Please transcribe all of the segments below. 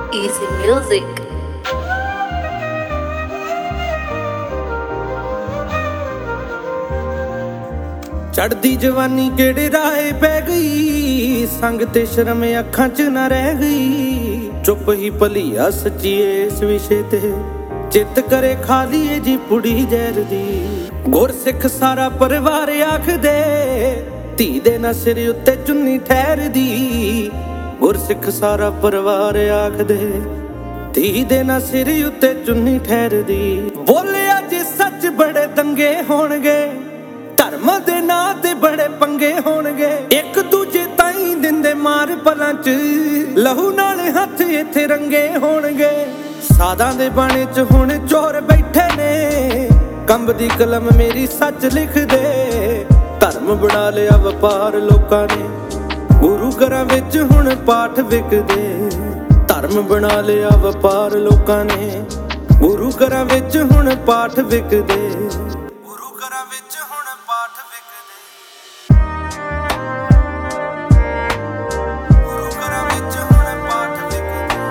Easy Music. चढ़दी जवानी केड़े राहे पै गई, संग ते शर्म अखां च ना रह गई। चुप ही भलीआ सच्चीए इस विषे ते, चित करे खालीए जी पुड़ी जहर दी। गुरसिख सारा परिवार आखदे, धी दे ना सिर उत्ते चुन्नी ठहरदी। गुरसिख सारा परिवार आखदे, धी दे ना सिर उत्ते चुन्नी ठहरदी। बोलिया जे सच बड़े दंगे होणगे, धर्म दे नां ते बड़े पंगे होणगे। एक दूजे ताईं दिंदे मार पलां च, लहू नाल हत्थ इत्थे रंगे होणगे। साधां दे बाणे च हुण चोर बैठे ने, कंबदी कलम मेरी सच लिख दे। धर्म बना लिया वपार लोकां ने, गुरु घरां विच हुण पाठ विकदे। धर्म बना लिया वपार लोकां ने, गुरु घरां विच हुण पाठ विकदे। गुरु घरां विच हुण पाठ विकदे। गुरु घरां विच हुण पाठ विकदे।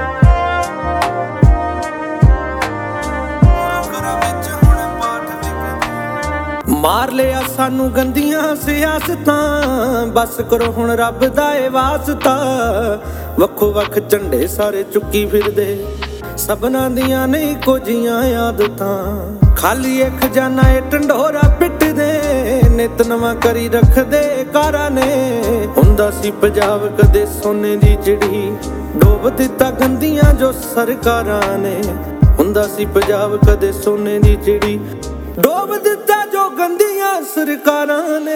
गुरु घरां विच हुण पाठ विकदे। मार लिया सानू गंदियां सियासतां, बस करो हुण रब दा ए वास्ता। वक्खो वक्ख झंडे सारे चुक्की फिरदे, सबना दियां ने इक्को जियां आदतां। खाली एक खजाना ए ढंडोरा पिटदे, नित नवां करी रखदे कारा ने। हुंदा सी पंजाब कदे सोने दी चिड़ी, डोब दिता गंदियां जो सरकारां ने। हुंदा सी पंजाब कदे सोने दी चिड़ी, डोब दिता जो गंदियां सरकारां ने।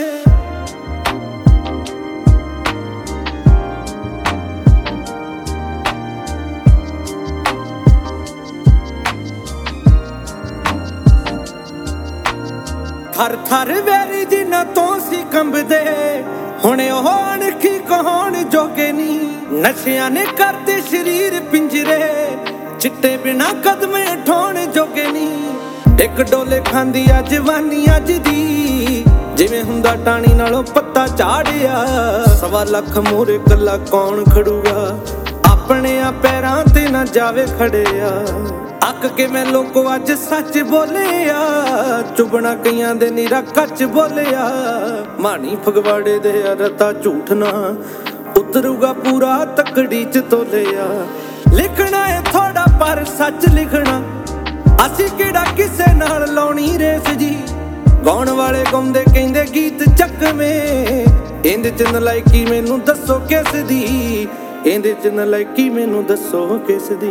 थर थर वैरी जिन्हां तो सी कंबदे, हुणे ओह अणखी कहाउण जोगे नी। नशियां ने करदे शरीर पिंजरे, चिट्टे बिना कदम उठाउण जोगे नी। इक डोले खांदी आ जवानी अज दी, जिवें हुंदा टाणी नालों पत्ता झाड़िया। 1.25 लाख मोरे कल्ला कौन खड़ूगा, अपने आ पैरां ते ना जावे खड़िया। अक के मैं लोको अज सच बोलिया, चुभना कईयां दे नीरा कच बोलिया। मानी फगवाड़े दे रता झूठ ना, उतरूगा पूरा तकड़ी च तोलिया। लिखना है थोड़ा पर सच लिखना, असी किहड़ा किसे नाल लाउणी रेस जी। गाउण वाले गाउंदे कहंदे गीत चकवें, इंदे च नलायकी मैनू दसो किस दी। इंदे च नलायकी मैनू दसो किस दी।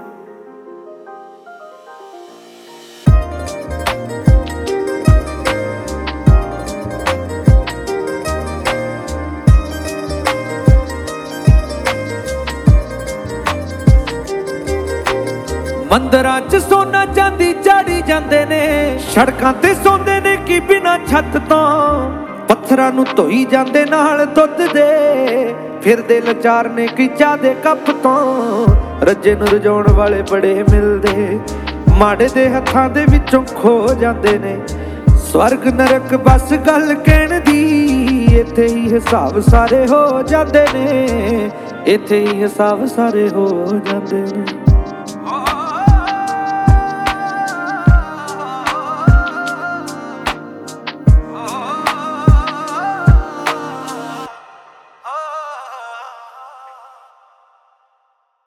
ਮੰਦਰਾਂ 'ਚ ਸੋਨਾ ਚਾਂਦੀ ਚਾੜੀ ਜਾਂਦੇ ਨੇ, ਸੜਕਾਂ ਤੇ ਸੌਂਦੇ ਨੇ ਕਿ ਬਿਨਾਂ ਛੱਤ ਤੋਂ। ਪੱਥਰਾਂ ਨੂੰ ਧੋਈ ਜਾਂਦੇ ਨਾਲ ਦੁੱਧ ਦੇ, ਫਿਰਦੇ ਲਾਚਾਰ ਨੇ ਕਿ ਚਾਹ ਦੇ ਕੱਪ ਤੋਂ। ਰੱਜੇ ਨੂੰ ਰਜਾਉਣ ਵਾਲੇ ਬੜੇ ਮਿਲਦੇ, ਮਾੜੇ ਦੇ ਹੱਥਾਂ ਦੇ ਵਿੱਚੋਂ ਖੋ ਜਾਂਦੇ ਨੇ। ਸਵਰਗ ਨਰਕ ਬਸ ਗੱਲ ਕਹਿਣ ਦੀ, ਇੱਥੇ ਹੀ ਹਿਸਾਬ ਸਾਰੇ ਹੋ ਜਾਂਦੇ ਨੇ। ਇੱਥੇ ਹੀ ਹਿਸਾਬ ਸਾਰੇ ਹੋ ਜਾਂਦੇ ਨੇ।